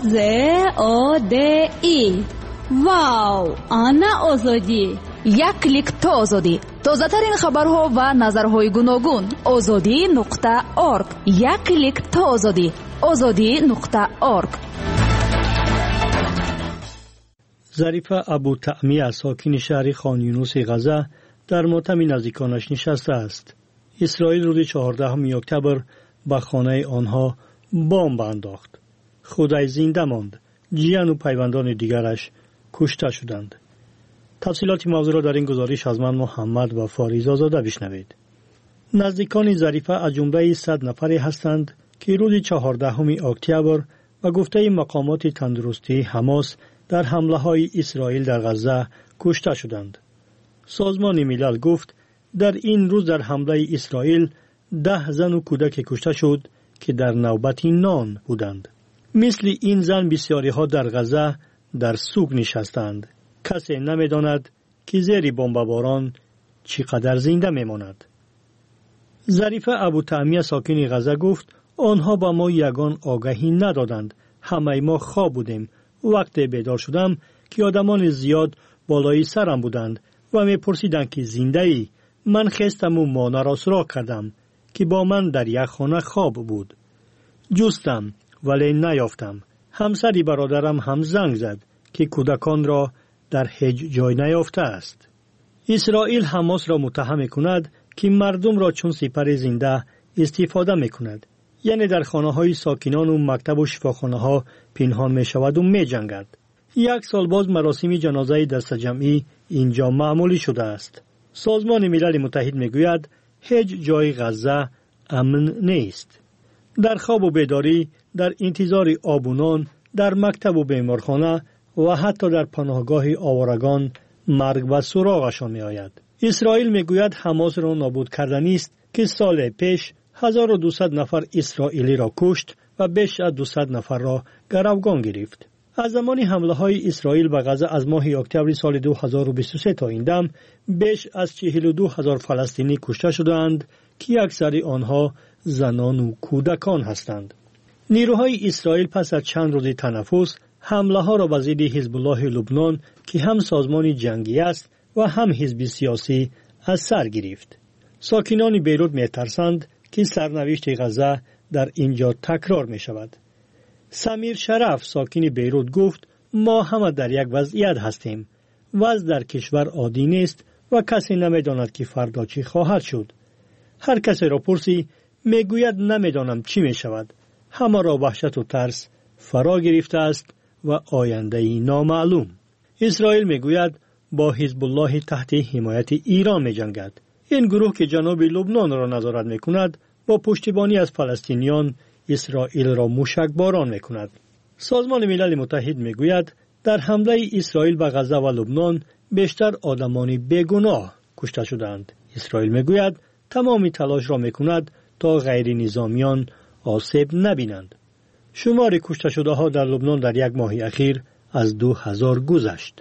AZODE. واو، آنا آزادی. یک کلیک تا آزادی. تازه‌ترین خبرها و نظرهای گوناگون. azadi.org. یک کلیک تا آزادی. azadi.org. ظریفه ابوطعمیه ساکن شهر خان یونس غزه در ماتم نزدیکانش نشسته است. اسرائیل روز 14 اکتبر به خانه آنها بمب انداخت. خدای زنده ماند. جیان و پیوندان دیگرش کشته شدند. تفصیلات موضوع را در این گزارش از من محمد و فاریز آزاده بشنوید. نزدیکان ظریفه از جمله 100 نفری هستند که روز 14 اکتبر به گفته مقامات تندرستی حماس در حمله های اسرائیل در غزه کشته شدند. سازمان ملل گفت در این روز در حمله اسرائیل 10 زن و کودک کشته شد که در نوبت نان بودند. مثل این زن بسیاری ها در غزه در سوگ نشستند. کسی نمیداند که زیر بمباران چقدر زنده میماند. ظریفه ابوطعمیه ساکن غزه گفت آنها با ما یگان آگاهی ندادند. همه ما خواب بودیم. وقتی بیدار شدم که آدمان زیاد بالای سرم بودند و میپرسیدند که زنده ای. من خستم و مانه را سراغ کردم که با من در یک خانه خواب بود. جستم ولی نیافتم. همسری برادرم هم زنگ زد که کودکان را در هیچ جای نیافته است. اسرائیل حماس را متهم کند که مردم را چون سپر زنده استفاده میکند. یعنی در خانه های ساکنان و مکتب و شفاخانه ها پنهان می شود و می جنگد. 1 سال باز مراسم جنازه دست جمعی اینجا معمولی شده است. سازمان ملل متحد می گوید هیچ جای غزه امن نیست. در خواب و بیداری، در انتظار آب و نان، در مکتب و بیمارخانه و حتی در پناهگاه آوارگان مرگ و سراغشان می آید. اسرائیل می گوید حماس را نابود کردن است که سال پیش 1200 نفر اسرائیلی را کشت و بیش از 200 نفر را گروگان گرفت. از زمان حمله های اسرائیل به غزه از ماه اکتبر سال 2023 تا این دم بیش از 42,000 فلسطینی کشته شدند که اکثر آنها زنان و کودکان هستند. نیروهای اسرائیل پس از چند روز تنفس حمله ها را به ضد حزب الله لبنان که هم سازمان جنگی است و هم حزب سیاسی از سر گرفت. ساکنان بیروت می‌ترسند که سرنوشت غزه در اینجا تکرار می شود. سمیر شرف ساکن بیروت گفت ما همه در یک وضعیت هستیم. وضع در کشور عادی نیست و کسی نمی‌داند که فردا چی خواهد شد. هر کسی را پرسی میگوید نمی‌دانم چی می شود. همه را وحشت و ترس فرا گرفته است و آینده نامعلوم. اسرائیل میگوید با حزب الله تحت حمایت ایران می جنگد. این گروه که جنوب لبنان را نظارت می کند با پشتیبانی از فلسطینیان اسرائیل را موشک باران می کند. سازمان ملل متحد می گوید در حمله اسرائیل به غزه و لبنان بیشتر آدمان بیگناه کشته شدند. اسرائیل می گوید تمام تلاش را می کند تا غیر نظامیان آسیب نبینند. شمار کشته شده ها در لبنان در یک ماه اخیر از 2000 گذشت.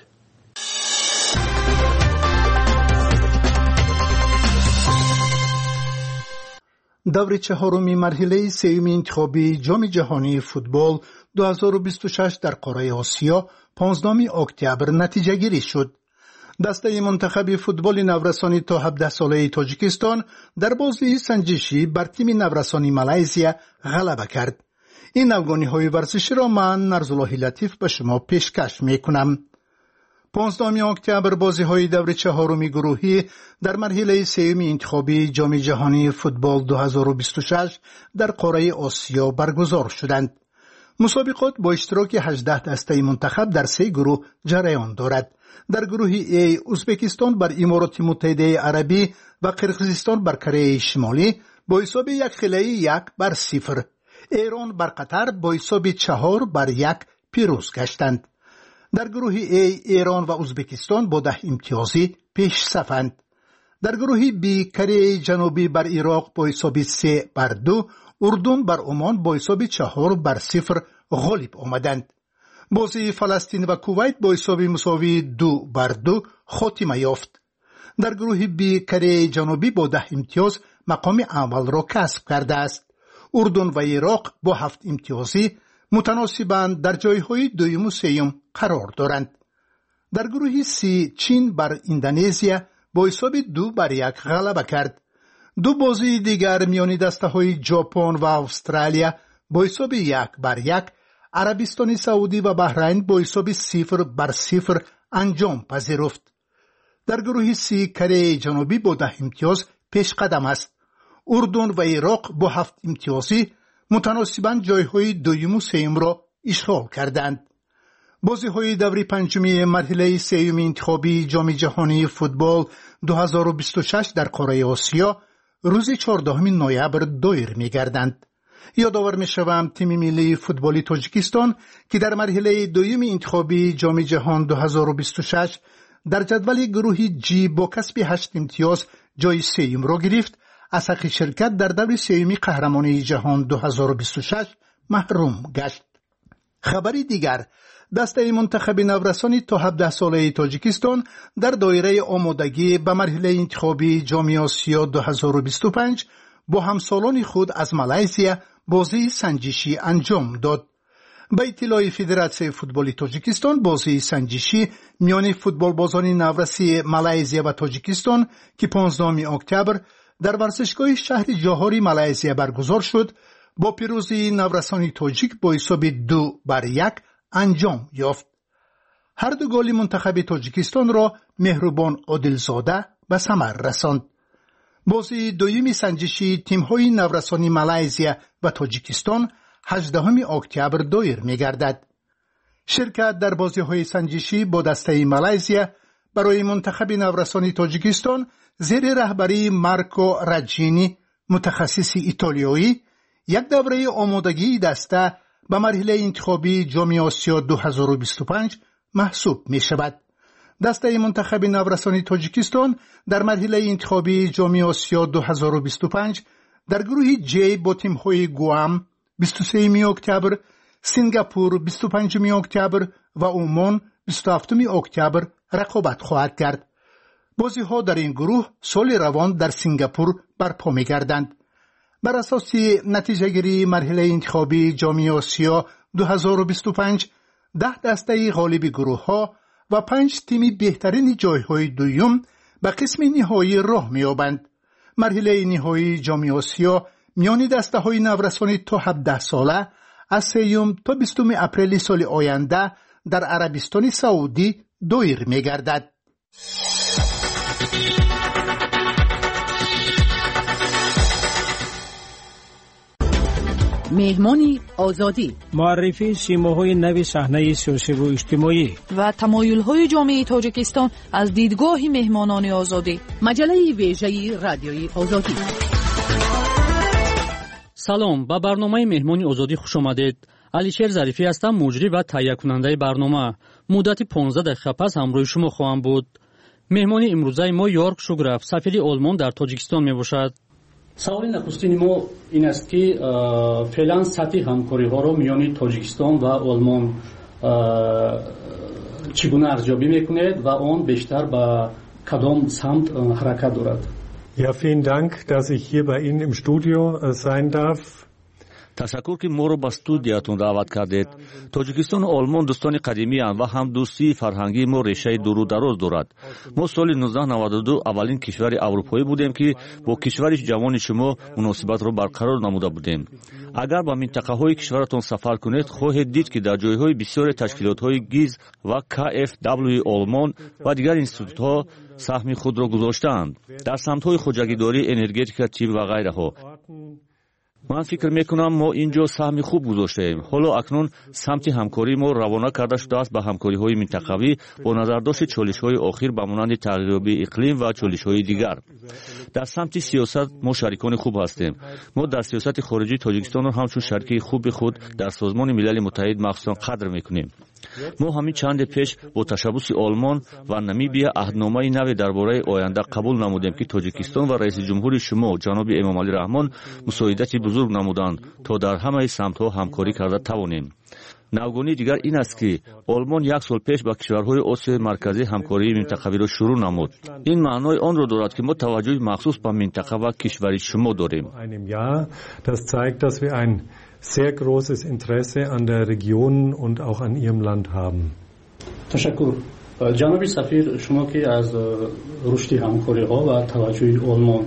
دور چهارمی مرحله سوم انتخابی جام جهانی فوتبال 2026 در قاره آسیا 15 اکتبر نتیجه گیری شد. دسته منتخب فوتبال نورسانی تا 17 ساله تاجیکستان در بازی سنجشی بر تیم نورسانی مالزیا غلبه کرد. این افغانی های ورزشی را من نرزالله لطیف به شما پیشکش می کنم. 15 اکتبر بازی های دور چهارمی گروهی در مرحله سوم انتخابی جام جهانی فوتبال 2026 در قاره آسیا برگزار شدند. مسابقات با اشتراک 18 دسته منتخب در 3 گروه جریان دارد. در گروه A ازبکستان بر امارات متحده عربی و قرقیزستان بر کره شمالی با حساب 1-0 ایران بر قطر با حساب 4-1 پیروز گشتند. در گروه A ایران و ازبکستان با 10 امتیازی پیش صفند. در گروه B کره جنوبی بر عراق با حساب 3-2 اردن بر عمان با حساب 4-0 غالب آمدند. بازی فلسطین و کویت با حساب مساوی 2-2 خاتمه یافت. در گروه B کره جنوبی با 10 امتیاز مقام اول را کسب کرده است. اردن و عراق با 7 امتیازی متناسباً در جایهای دوم و سوم قرار دارند. در گروه سی چین بر اندونزیا با حساب 2-1 غلبه کرد. دو بازی دیگر میان دسته‌های ژاپن و استرالیا با حساب 1-1، عربستان سعودی و بحرین با حساب 0-0 انجام پذیرفت. در گروه سی کره جنوبی با 10 امتیاز پیش قدم است. اردن و عراق با 7 امتیازی متناسباً جایهای دوم و سوم را اشغال کردند. بازی‌های دوره پنجمی مرحله سوم انتخابی جام جهانی فوتبال 2026 در قاره آسیا روز 14 نوامبر دایر می‌گردند. یادآور می‌شوم تیم ملی فوتبالی تاجیکستان که در مرحله دوم انتخابی جام جهان 2026 در جدول گروه جی با کسب 8 امتیاز جای سوم را گرفت، از حق شرکت در دور سوم قهرمانی جهان 2026 محروم گشت. خبری دیگر، دسته منتخب نورسانی تا 17 ساله تاجیکستان در دایره آمادگی به مرحله انتخابی جام آسیا 2025 با همسالان خود از مالزیا بازی سنجشی انجام داد. به اطلاع فدراسیون فوتبال تاجیکستان، بازی سنجشی میان فوتبال بازان نورسی مالزیا و تاجیکستان که 15 اکتبر در ورزشگاه شهر جوهری مالزیا برگزار شد، با پیروزی نورسان تاجیک با حساب 2-1 انجام یافت. هر دو گل منتخب تاجیکستان را مهربان عادلزاده به ثمر رساند. بازی دومی سنجشی تیم‌های نورسانی مالزیا و تاجیکستان 18 اکتبر دایر می‌گردد. شرکت در بازی‌های سنجشی با دسته مالزیا برای منتخب نورسانی تاجیکستان زیر رهبری مارکو راجینی، متخصص ایتالیایی، یک دوره آمادگی دسته به مرحله انتخابی جام آسیا 2025 محسوب می شود. دسته منتخب نورسانی تاجیکستان در مرحله انتخابی جام آسیا 2025 در گروه جی با تیم‌های گوام 23 اکتبر، سنگاپور 25 اکتبر و عمان 27 اکتبر رقابت خواهد کرد. بازی‌ها در این گروه سال روان در سنگاپور برپا می‌گردند. بر اساس نتیجه گیری مرحله انتخابی جام آسیا 2025 ده دسته غالب گروه ها و 5 تیم بهترین جایهای دوم به قسم نهایی راه می‌یابند. مرحله نهایی جام آسیا میان دسته های نورسانی تا 17 ساله از 3 تا 20 اپریل سال آینده در عربستان سعودی دایر می‌گردد. مهمانی آزادی، معرفی سیماهای نو صحنه سیاسی و اجتماعی و تمایل‌های جامعه تاجیکستان از دیدگاه مهمانان آزادی. مجله ویژه رادیوی آزادی. سلام، با برنامه مهمانی آزادی خوش آمدید. علیشیر ظریفی هستم، مجری و تهیه کننده برنامه. مدت 15 دقیقه پس همراه شما خواهم بود. مهمانی امروزه ما یورک شوگرف، سفیر آلمان در تاجیکستان میباشد. سوال نخستین ما این است که فعلا سطح همکاری ها رو میان تاجیکستان و آلمان چگونه ارزیابی میکنید و آن بیشتر به کدام سمت حرکت دارد؟ Ja, vielen Dank, dass ich hier bei Ihnen im Studio sein darf. تشکر که ما رو به استودیوتون دعوت کردید. تاجیکستان و آلمان دوستان قدیمی اند و هم دوستی فرهنگی ما ریشه دور و دراز دارد. ما سال 1992 اولین کشور اروپایی بودیم که با کشور جوان شما مناسبت رو برقرار نموده بودیم. اگر به منطقه های کشورتون سفر کنید خواهید دید که در جایهای بسیار تشکیلات های گیز و KfW آلمان و دیگر انستیتوت ها سهم خود را گذاشتند در سمت های خودجگیداری، انرژتیک، طب و غیره ها. من فکر میکنم ما اینجا سهم خوب گذاشته ایم. حالا اکنون سمت همکاری ما روانه کرده شده است به همکاری های منطقوی با نظر داشت چالش های اخیر به مانند تغییر اقلیم و چالش های دیگر. در سمت سیاست ما شریکان خوب هستیم. ما در سیاست خارجی تاجیکستان را همچون شریک خوب خود در سازمان ملل متحد مخصوصا قدر میکنیم. ما همین چند پیش با تشبث آلمان و نمیبیا عهدنامه نو درباره آینده قبول نمودیم که تاجیکستان و رئیس جمهور شما جناب امام علی رحمان مساعدت بزرگ نمودند تا در همه سمت‌ها همکاری کرده توانیم. نوگانی دیگر این است که آلمان 1 سال پیش با کشورهای آسیای مرکزی همکاری منطقوی را شروع نمود. این معنای آن را دارد که ما توجه مخصوص به منطقه و کشور شما داریم. Das zeigt, dass wir ein sehr großes Interesse an der Region und auch an ihrem Land haben. تشکر. جناب سفیر، شما که از رشد همکاری‌ها و توجه آلمان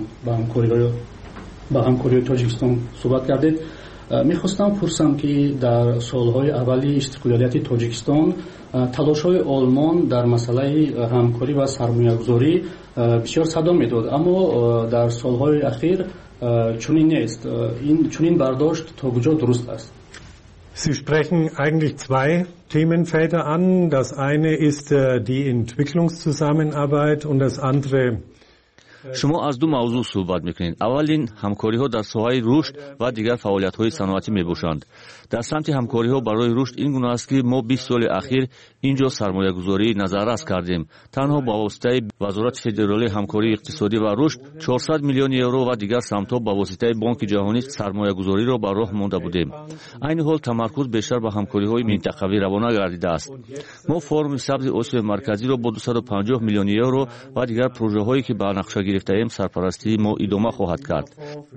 به همکاری تاجیکستان صحبت کردید. میخواستم پرسم که در سالهای اولی استقلالیت تاجیکستان تلاش‌های آلمان در مسئله همکاری و سرمایه‌گذاری بسیار صدا میداد، اما در سالهای اخیر چنین نیست. چنین برداشت تا کجا درست است؟ Sie sprechen eigentlich zwei Themenfelder an. Das eine ist die Entwicklungszusammenarbeit und das andere شما از دو موضوع صحبت میکنید. اولین همکاری‌ها در ساحه رشد و دیگر فعالیت‌های صنعتی میباشند. در سمت همکاری‌ها برای رشد این گونه است که ما 20 سال اخیر اینجا سرمایه‌گذاری نظررس کردیم. تنها با واسطه وزارت فدرالی همکاری اقتصادی و رشد 400 میلیون یورو و دیگر سمت‌ها با واسطه بانک جهانی سرمایه‌گذاری را بر راه مانده بودیم. این حال تمرکز بیشتر به همکاری‌های منطقوی روانه گردیده است. ما فرم سبز آسیای مرکزی را با 250 میلیون یورو و دیگر پروژه‌هایی که به نقشه گرفته ایم سرپرستی ما ادامه خواهد کرد.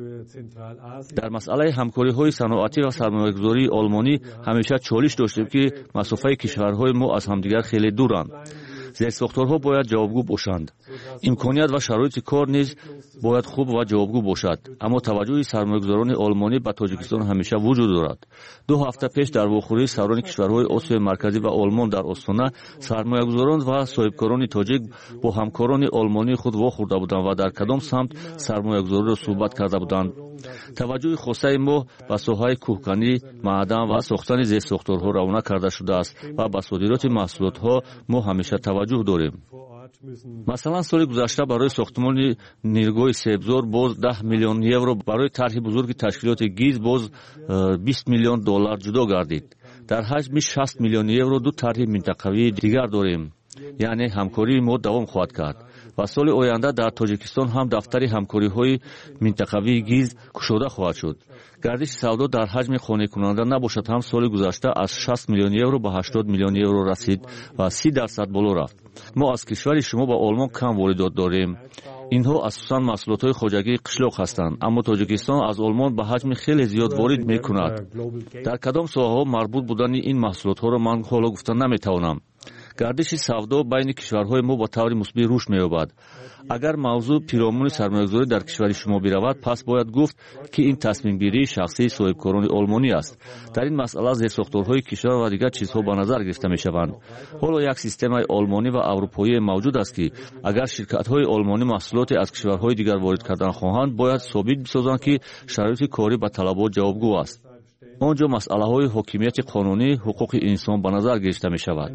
در مسئله همکاری‌های صنعتی و سرمایه‌گذاری آلمانی همیشه چالش داشتیم که مسافه کشورهای ما از همدیگر خیلی دورند. زیرساختارها باید جوابگو باشند. امکانیت و شرایط کار نیز باید خوب و جوابگو باشد. اما توجه سرمایه‌گذاران آلمانی به تاجیکستان همیشه وجود دارد. 2 هفته پیش در واخوری سران کشورهای آسیای مرکزی و آلمان در آستانه سرمایه‌گذاران و صاحبکاران تاجیک با همکاران آلمانی خود واخورده بودند و در کدام سمت سرمایه‌گذاری را صحبت کرده بودند. توجه خاصه ما به ساحه کوهکنی، معدن و ساختن زیرساختارها روانه کرده شده است و به صادرات محصولات‌ها ما همیشه توجه داریم. مثلا سال گذشته برای ساختمان نیرگاه سبزار باز 10 میلیون یورو، برای طرح بزرگ تشکیلات گیز باز 20 میلیون دلار جدا گردید. در حجم 60 میلیون یورو دو طرح منطقوی دیگر داریم. یعنی همکاری ما دوام خواهد کرد و سال آینده در تاجیکستان هم دفتر همکاری‌های منطقوی گیز گشوده خواهد شد. گردش سودا در حجم خانه کننده نباشد هم سال گذشته از 60 میلیون یورو به 80 میلیون یورو رسید و 30% بالا رفت. ما از کشور شما به آلمان کم واردات داریم. اینها اساساً محصولات خواجگی قشلاق هستند، اما تاجیکستان از آلمان به حجم خیلی زیاد وارد میکند. در کدام ساحه‌ها مربوط بودن این محصولات‌ها را من حالا گفتن نمیتوانم. گردش سودا بین کشورهای ما با طور مثبت رشد می‌یابد. اگر موضوع پیرامون سرمایه‌گذاری در کشور شما برود، پس باید گفت که این تصمیم گیری شخصی صاحبکاران آلمانی است. در این مسئله زیرساختارهای کشور و دیگر چیزها به نظر گرفته می‌شوند. حالا یک سیستم آلمانی و اروپایی موجود است که اگر شرکت‌های آلمانی محصولات از کشورهای دیگر وارد کردن خواهند، باید ثابت بسازند که شرایط کاری به طلبات جوابگو است. آنجا مسئله های حاکمیت قانونی، حقوق انسان به نظر گرفته می شود.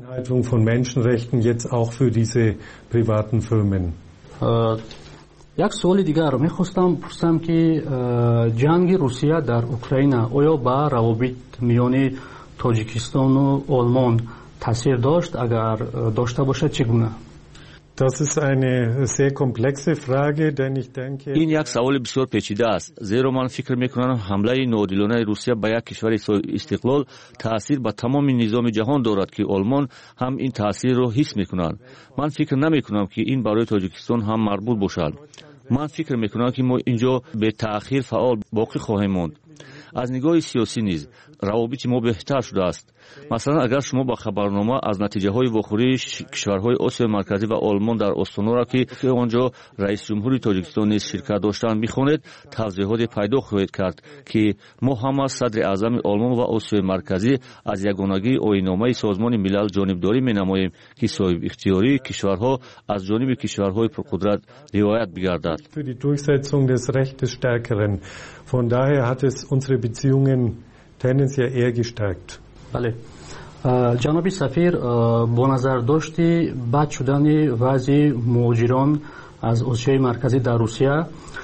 یک سوال دیگر می خواستم پرسم که جنگ روسیه در اوکراین آیا به روابط میان تاجیکستان و آلمان تاثیر داشت؟ اگر داشته باشد چگونه؟ Das ist eine sehr komplexe Frage, denn ich denke این یک سوال بسیار پیچیده است، زیرا من فکر می‌کنم حمله ناعادلانه روسیه به یک کشور استقلال تاثیر به تمام نظام جهان دارد که آلمان هم این تاثیر را حس می‌کنند. من فکر نمی‌کنم که این برای تاجیکستان هم مربوط باشد. من فکر می‌کنم که ما اینجا به تأخیر فعال باقی خواهیم ماند. از نگاه سیاسی نیز روابط ما بهتر شده است. مثلا اگر شما با خبرنامه از نتیجه های واخوری کشورهای آسیای مرکزی و آلمان در آستانه را که آنجا رئیس جمهوری تاجیکستان نیز شرکت داشتند میخوانید، توضیحات پیدا خواهید کرد که ما هم از صدر اعظم آلمان و آسیای مرکزی از یگانگی آیین‌نامه سازمان ملل جانبداری مینماییم که صاحب اختیاری کشورها از جانب کشورهای پرقدرت رعایت بگردد. Für die Durchsetzung des Rechts des Stärkeren. Von daher hat es unsere Beziehungen tendenziell eher gestärkt. بله. جناب سفیر، با نظر داشتی بد شدن وضع مهاجران از آسیای مرکزی در روسیه،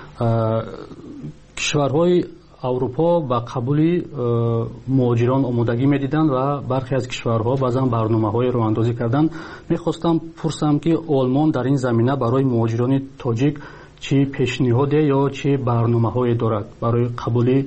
کشورهای اروپا به قبول مهاجران آمادگی می‌دیدند و برخی از کشورها بعضا برنامه‌های راه اندازی کردند. می‌خواستم پرسم که آلمان در این زمینه برای مهاجران تاجیک چه پیشنهادی یا چه برنامه‌هایی دارد برای قبول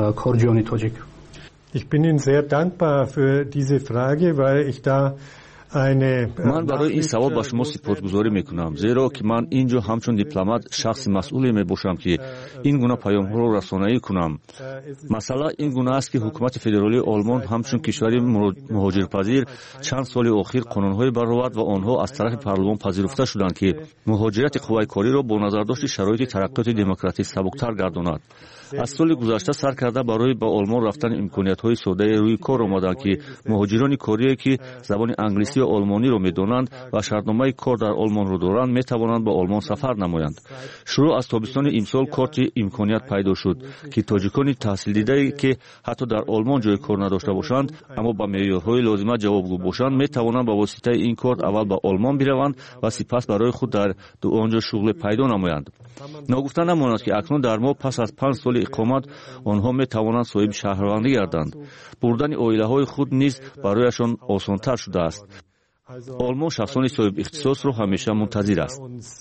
کارجویان تاجیک؟ Ich bin Ihnen sehr dankbar für diese Frage, weil ich da ман барои ин савол ба шумо сипосгузорӣ мекунам, зеро ки ман ин ҷо ҳамчун дипломат шахси масъуле мебошам ки ин гуна паёмҳоро расонаӣ кунам. Масъала ин гуна аст ки ҳукумати федералии Олмон ҳамчун кишвари муҳоҷирпазир чанд соли охир қонунҳое баровард ва онҳо аз тарафи парлумон пазируфта шуданд ки муҳоҷирати қувваи кориро бо назардошти шароити тараққиёти демократӣ сабуктар гардонад. аз соли гузашта сар карда барои ба Олмон рафтани имкониятҳои соддаи рӯи кор омаданд ки муҳоҷирони корие ки забони англисӣ ва олмониро медонанд ва шартномаи кор дар Олмонро доранд метавонанд ба Олмон сафар намоянд. Шурӯъ аз тобистони имсол корти имконият пайдо шуд ки тоҷикони таҳсилдидае ки ҳатто дар Олмон ҷои кор надошта бошанд, аммо ба меъёрҳои лозима ҷавобгӯ бошанд, метавонанд ба воситаи ин корт аввал ба Олмон бираванд ва сипас барои худ дар онҷо шуғле пайдо намоянд. Ногуфта намонад ки акнун дар моҳ пас аз 5 соли иқомат онҳо метавонанд соҳиби шаҳрвандӣ гарданд. бурдани оилаҳои худ низ барояшон осонтар шудааст. Олмон шахсони соҳиб ихтисосро ҳамеша мунтазир аст.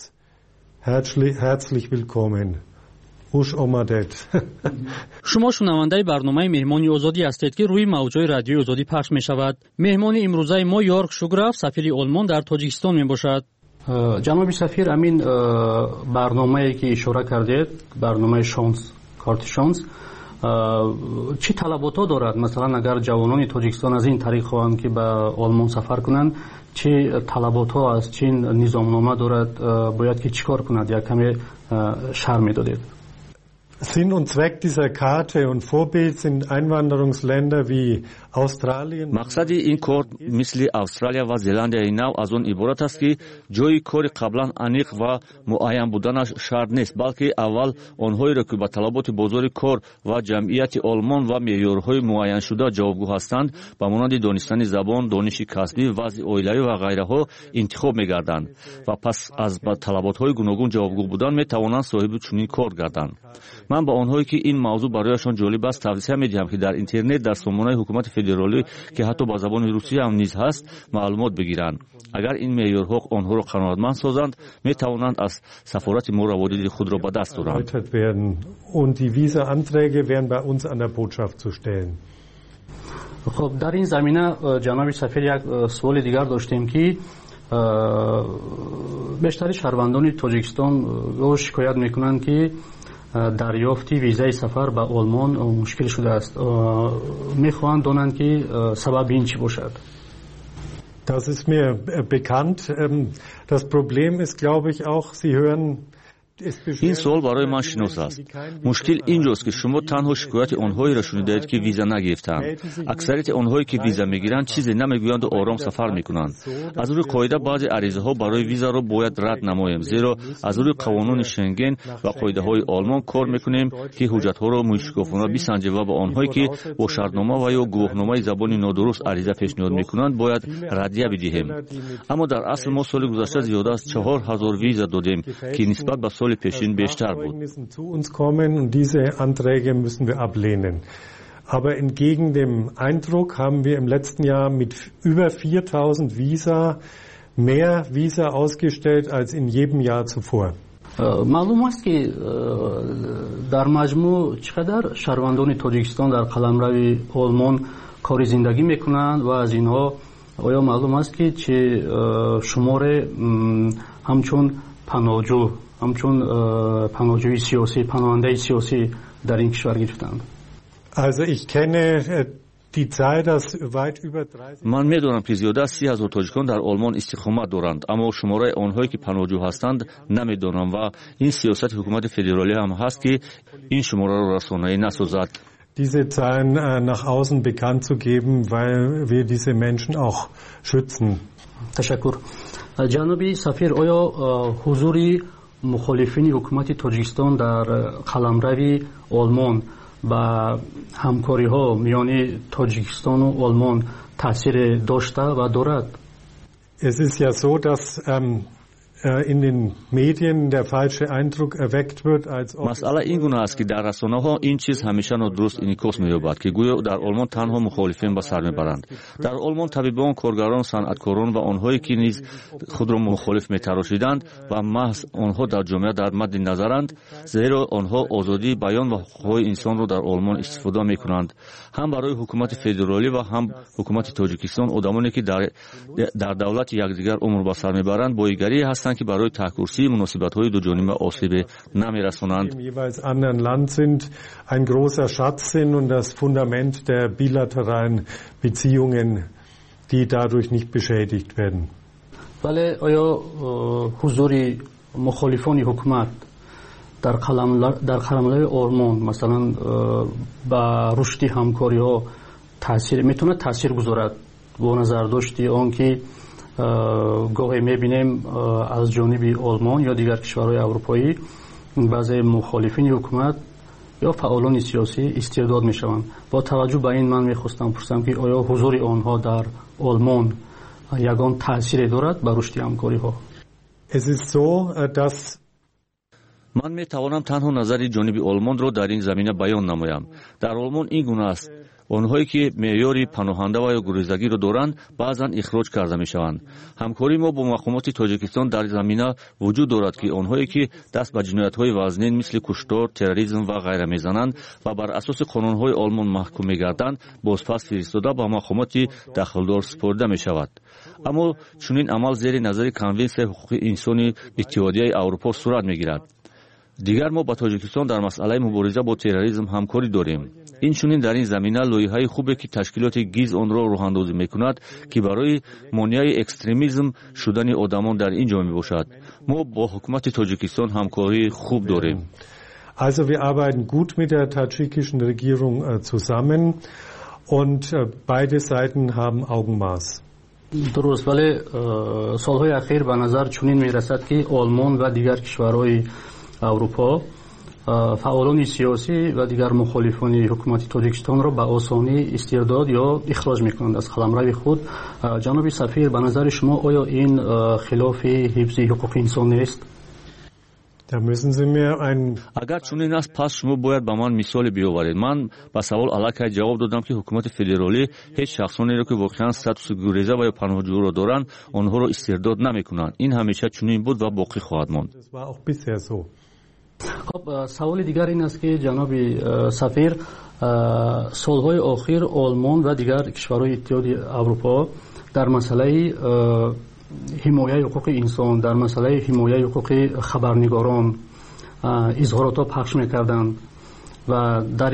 шумо шунавандаи барномаи меҳмони озодӣ ҳастед ки рӯи мавҷҳои радиои озодӣ пахш мешавад. меҳмони имрӯзаи мо Йорк Шуграф, сафири Олмон дар Тоҷикистон мебошад. ҷаноби сафир, амин барномае ки ишора кардед, барномаи шонс, корти шонс, чӣ талаботҳо дорад? Масалан, агар ҷавонони Тоҷикистон аз ин тариқ хоҳанд ки ба Олмон сафар кунанд, чӣ талаботҳо аст, чӣ низомнома дорад, бояд ки чӣ кор кунад? Як каме шарҳ медодед. Sinn und Zweck dieser Karte und Vorbild sind Einwanderungsländer wie Australien. Мақсади ин кор мисли Австралия ва Зеландияи нав аз он иборат аст ки ҷои кори қаблан аниқ ва муайян буданаш шарт нест, балки аввал онҳоеро ки ба талаботи бозори кор ва ҷамъияти Олмон ва меъёрҳои муайяншуда ҷавобгӯ ҳастанд, ба монанди донистани забон, дониши касбӣ, вазъи оилавӣ ва ғайраҳо интихоб мегарданд ва пас аз ба талаботҳои гуногун ҷавобгӯ будан метавонанд соҳиби чунин кор гарданд. ман ба онҳое ки ин мавзӯъ барояшон ҷолиб аст тавсия медиҳам ки дар интернет дар сомонаи ҳукумати федералӣ ки ҳатто ба забони русӣ ҳам низ ҳаст маълумот бигиранд. агар ин меъёрҳо онҳоро қаноатманд созанд, метавонанд аз сафорати мо раводиди худро ба даст оранд. خب در این زمینه جناب سفیر یک سوال دیگر داشتیم که بیشتری شهروندان تاجیکستان شکایت میکنند که دریافتی ویزای سفر به آلمان مشکل شده است. میخواهند دانند که سبب این چی باشد. Das ist mir bekannt. Das Problem ist, glaube ich, auch, Sie hören ин суол барои ман шинос аст. мушкил ин ҷост ки шумо танҳо шикояти онҳоеро шунидаед ки виза нагирифтанд. аксарияти онҳое ки виза мегиранд чизе намегӯянду ором сафар мекунанд. аз рӯи қоида баъзе аризаҳо барои визаро бояд рад намоем, зеро аз рӯи қонуни Шенген ва қоидаҳои Олмон кор мекунем ки ҳуҷҷатҳоро мушкофона бисанҷем ва ба онҳое ки бо шартнома ва ё гувоҳномаи забони нодуруст ариза пешниҳод мекунанд бояд раддия бидиҳем. аммо дар асл мо соли гузашта зиёда аз 4000 виза додем ки нисбат ба соли пешин бештар буд. Zu uns kommen und diese Anträge müssen wir ablehnen. Aber entgegen dem Eindruck haben wir im letzten Jahr mit über 4000 Visa mehr Visa ausgestellt als in jedem Jahr zuvor. معلوم است که در مجموع چقدر شهروندان تاجیکستان در قلمرو آلمان کار زندگی میکنند و از اینها آیا معلوم است که چه شمار همچون پناهجو همچون پناهجوی سیاسی پناهنده سیاسی در این کشور گرفتند. Also ich kenne die Zahl, dass weit über 30 من میدونم که زیاده از 30,000 تاجیکان در آلمان استقامت دارند، اما شماره آنهایی که پناهجو هستند نمیدونم و این سیاست حکومت فدرالی هم هست که این شماره را رسانه‌ای نسازد. diese Zahlen nach außen bekannt zu geben, weil wir diese Menschen auch schützen. تشکر. جناب سفیر، آیا حضوری مخالفین حکومت تاجیکستان در قلمرو آلمان با همکاری ها میان تاجیکستان و آلمان تاثیر داشته و دارد؟ Es ist ja so, dass in den Medien der falsche Eindruck erweckt wird, als ob مسئله این گونه است که در رسانه‌ها این چیز همیشه نادرست انعکاس می‌یابد که گویا در آلمان تنها مخالفین به سر میبرند. در آلمان طبیبان، کارگران، صنعتکاران و آنهایی که نیز خود را مخالف می‌تراشیدند و محض آنها در جامعه در مد نظرند، زیرا آنها آزادی بیان و حقوق انسان را در آلمان استفاده می‌کنند. هم برای حکومت فدرالی و هم حکومت تاجیکستان آدمانی که در دولت یکدیگر عمر به سر میبرند بایگری هستند که برای تحکرسی مناسبت‌های دو جانبه آسیب نمی‌رسانند. im jeweils anderen Land sind, ein großer Schatz sind und das Fundament der bilateralen Beziehungen, die dadurch nicht beschädigt werden. ولی آیا حضور مخالفان حکومت در قلمرو آلمان مثلا با رشد همکاری‌ها میتونه تاثیر گذارد؟ با نظر داشتی آن که گاهی میبینیم از جانب آلمان یا دیگر کشورهای اروپایی بعضی مخالفین حکومت یا فعالان سیاسی استرداد میشوند. با توجه به این من میخواستم پرسم که آیا حضور آنها در آلمان یگان تاثیر دارد بر رشد همکاری ها؟ Es ist so, dass من میتوانم تنها نظر جانب آلمان را در این زمینه بیان نمایم. در آلمان این گونه است: آنهایی که معیار پناهنده و یا گریزگی را دارند بعضا اخراج کرده میشوند. همکاری ما با مقامات تاجیکستان در زمینه وجود دارد که آنهایی که دست به جنایت‌های وزنین مثل کشتار، تروریسم و غیره میزنند و بر اساس قانون‌های آلمان محکوم میگردند بازپس فرستاده به مقامات دخلدار سپرده میشود. اما چنین عمل زیر نظر کنونسیون حقوق انسانی اتحادیه اروپا صورت میگیرد. دیگر ما با تاجیکستان در مسئله مبارزه با تروریسم همکاری داریم. این چنین در این زمینه لایحه‌ای خوبه که تشکیلات گیز آن را راه‌اندازی می‌کند که برای مانع اکستریمیسم شدن آدمان در این جامعه باشد. ما با حکومت تاجیکستان همکاری خوب داریم. Also wir arbeiten gut mit der tadschikischen Regierung zusammen und beide Seiten haben Augenmaß. درست، ولی سالهای اخیر به نظر چنین می‌رسد که آلمان و دیگر کشورهای اروپا فعالان سیاسی و دیگر مخالفان حکومت تاجیکستان را به آسانی استرداد یا اخراج میکنند از قلمرو خود. جناب سفیر، به نظر شما آیا این خلاف حفظ حقوق انسان نیست؟ اگر چنین است پس شما باید به من مثال بیاورید. من به سوال علاقه جواب دادم که حکومت فدرالی هیچ شخصانی را که واقعا استاتوس گریزه و یا پناهجو را دارند آنها را استرداد نمیکنند. این همیشه چنین بود و باقی خواهد ماند. خب سوال دیگر این است که جناب سفیر، سالهای اخیر آلمان و دیگر کشورهای اتحادیه اروپا در مسئله حمایت حقوق انسان، در مسئله حمایت حقوق خبرنگاران اظهارات پخش میکردند و در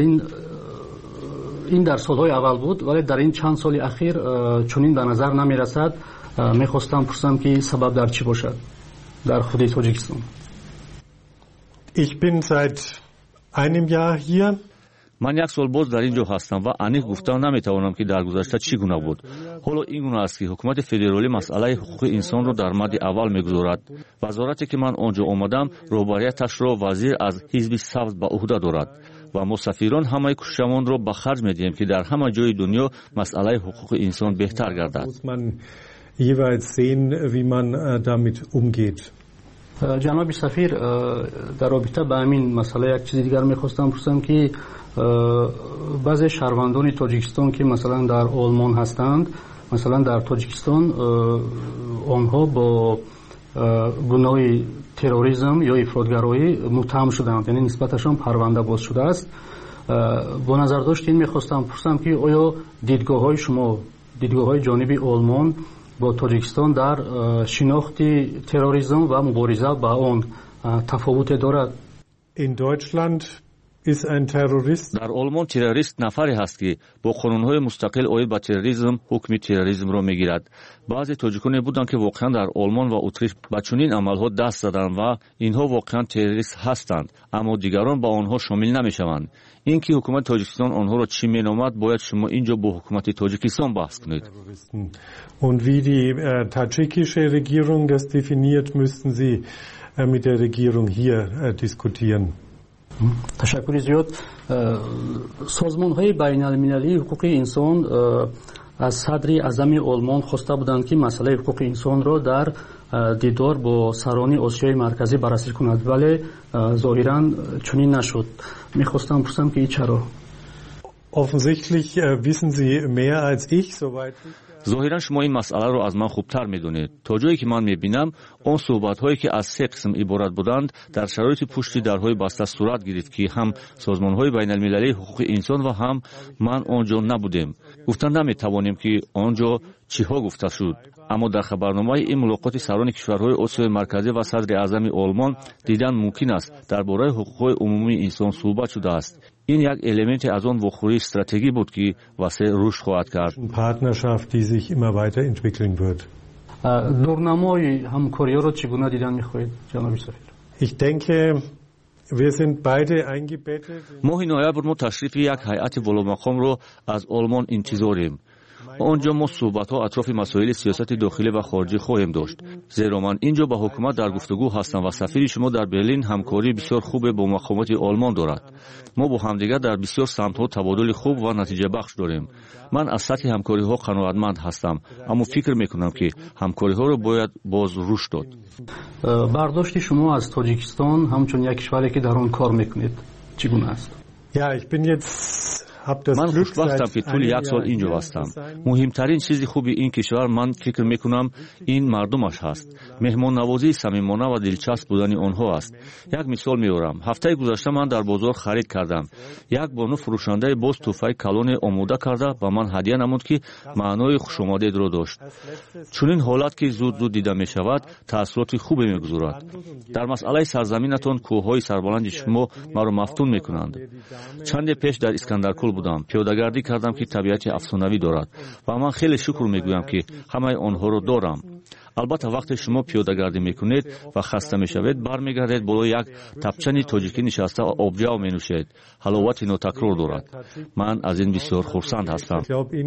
این در سالهای اول بود، ولی در این چند سال اخیر چنین به نظر نمیرسد. میخواستم پرسم که سبب در چی باشد در خود تاجیکستان؟ Ich bin seit einem Jahr hier. من یک سال باز در اینجا هستم و انیق گفتن نمیتوانم که در گذشته چی گونه بود. حالا این گونه است که حکومت فدرالی مسئله حقوق انسان را در مد اول میگذارد. وزارتی که من آنجا آمدم رهبریتش را وزیر از حزب سبز به عهده دارد و ما سفیران همه کوششمان را به خرج میدهیم که در همه جای دنیا مسئله حقوق انسان بهتر گردد. jeweils sehen, wie man damit umgeht. جناب سفیر، در رابطه با همین مسئله یک چیز دیگر میخواستم پرسم که بعضی شهروندان تاجیکستان که مثلا در آلمان هستند، مثلا در تاجیکستان آنها با گناه تروریسم یا افراطگرایی متهم شدند، یعنی نسبتشان پرونده باز شده است. با نظر داشتین میخواستم پرسم که آیا دیدگاه شما، دیدگاه جانب آلمان با تاجیکستان در شناخت تروریسم و مبارزه با آن تفاوت دارد؟ In Deutschland ist ein Terrorist. در آلمان تروریست نفری هست که با قانون‌های مستقل عاید به تروریسم حکم تروریسم را میگیرد. بعضی تاجیکانی بودند که واقعا در آلمان و اتریش به چنین عملها دست زدند و اینها واقعا تروریست هستند، اما دیگران با آنها شامل نمیشوند. اینکه حکومت تاجیکستان آنها را چی مینامد باید شما اینجا با حکومت تاجیکستان بحث کنید. Und wie die tadschikische Regierung das definiert, müssten Sie mit der Regierung hier diskutieren. تشکر زیاد. سازمان‌های بین‌المللی حقوق انسان از صدر اعظم آلمان خواسته بودند که مسئله حقوق انسان را در دیدار با سران آسیای مرکزی بررسی کند، ولی ظاهرا چنین نشد. میخواستم پرسم که چرا؟ Offensichtlich wissen Sie mehr als ich, soweit ظاهرا شما این مسئله رو از من خوبتر میدونید. تا جایی که من میبینم اون صحبت هایی که از 3 قسم عبارت بودند در شرایط پشت درهای بسته صورت گرفت که هم سازمان های بین المللی حقوق انسان و هم من آنجا نبودیم. گفتن نمیتوانیم که آنجا چیها گفته شد. اما در خبرنامه این ملاقات سران کشورهای آسیای مرکزی و صدر اعظم آلمان دیدن ممکن است درباره حقوق عمومی انسان صحبت شده است. این یک المنت از آن وخوری استراتژی بود که واسه رشد خواهد کرد. Partnerschaft, die sich immer weiterentwickeln wird. دورنمای همکاری را چگونه دیدن می‌خواهید جناب سفیر؟ Ich denke, wir sind beide eingebettet. ماه نوامبر ما تشریف یک هیئت والامقام را از آلمان انتظاریم. آنجا ما صحبت‌ها اطراف مسائل سیاست داخلی و خارجی خواهیم داشت. زیرا من اینجا با حکومت در گفتگو هستم و سفیر شما در برلین همکاری بسیار خوب با مقامات آلمان دارد. ما با همدیگر در بسیار سمت‌ها تبادل خوب و نتیجه بخش داریم. من از سطح همکاری‌ها قناعتمند هستم، اما فکر می‌کنم که همکاری‌ها را باید باز رشد داد. برداشت شما از تاجیکستان همچون یک کشوری که در آن کار می‌کنید چگونه است؟ Ja, ich bin jetzt من خوشبختم که طول 1 سال اینجا هستم. مهمترین چیز خوبی این کشور من فکر میکنم این مردمش هست. مهمان نوازی صمیمانه و دلچسب بودن آنها است. یک مثال میارم. هفته گذشته من در بازار خرید کردم. یک بانو فروشنده باز تحفه کلون آماده کرده و من هدیه نمود که معنای خوشامدید را داشت. چون این حالت که زود دیده می شود تاثیرات خوبی میگذارد. در مسئله سرزمینتان کوههای سربلند شما مرا مفتون میکنند. چند پیش در اسکندرکل بودم. پیاده‌گردی کردم که طبیعت افسانه‌ای دارد و من خیلی شکر میگویم که همه آنها را دارم. البته وقتی شما پیاده‌گردی میکنید و خسته میشوید برمیگردید بالای یک تپچنی تاجیکی نشسته و آبجو مینوشید. حلاوت ناتکرار دارد. من از این بسیار خرسند هستم.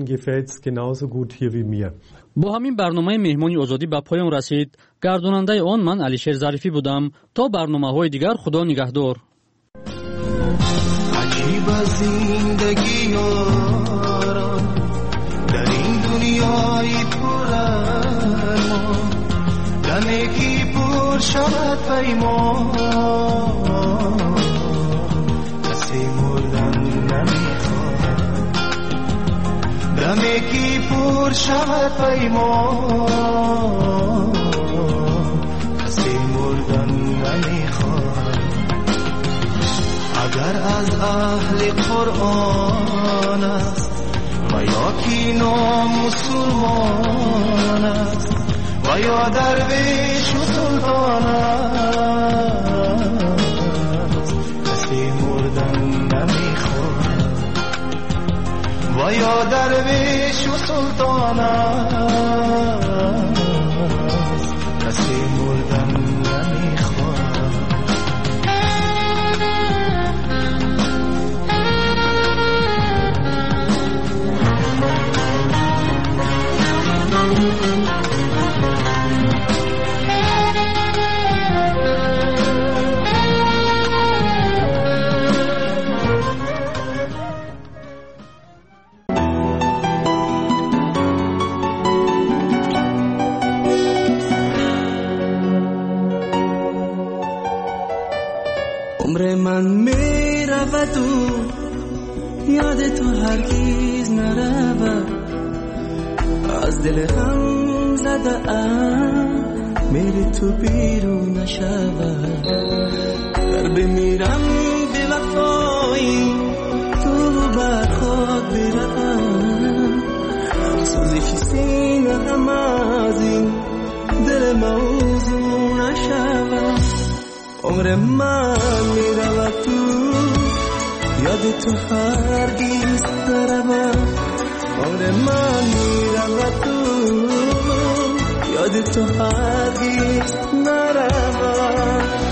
با همین برنامه مهمانی آزادی به پایان رسید. گرداننده آن من علیشیر ظریفی بودم. تا برنامه‌های دیگر خدا نگهدار. عجیب زندگی یاران در این دنیای پر ارمان، دمی که پر شود پیمان کسی مردن نمیخواد، دمی که پر شود پیمان کسی مردن نمیخواد. اگر از اهل قرآن است و یا کی نامسلمان است و یا درویش و سلطان است کسی مردن نمیخواد، و یا درویش و سلطان است کسی مردن نمیخواد. عمر من می رود و یاد تو هرگز نرود، از دل هم زده ام میری تو بیرون نشود. در بمیرم به وفایی تو بر خود برم، سوزش سینه هم از این دل موضوع نشود. عمر من میرود تو یاد تو هرگز نرود، عمر من میرود تو یاد تو هرگز نرود.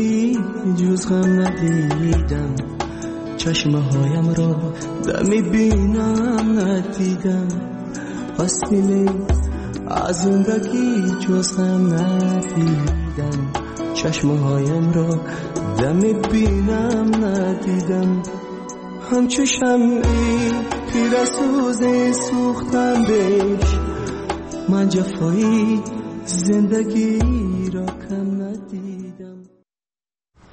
زندگی جز غم ندیدم، چشمه هایم را دمی بینم ندیدم، فاصله از زندگی جز غم ندیدم، چشمه هایم را دمی بینم ندیدم. همچو شمعی تیر سوز سوختندش، من جفایی زندگی را کم ندیدم.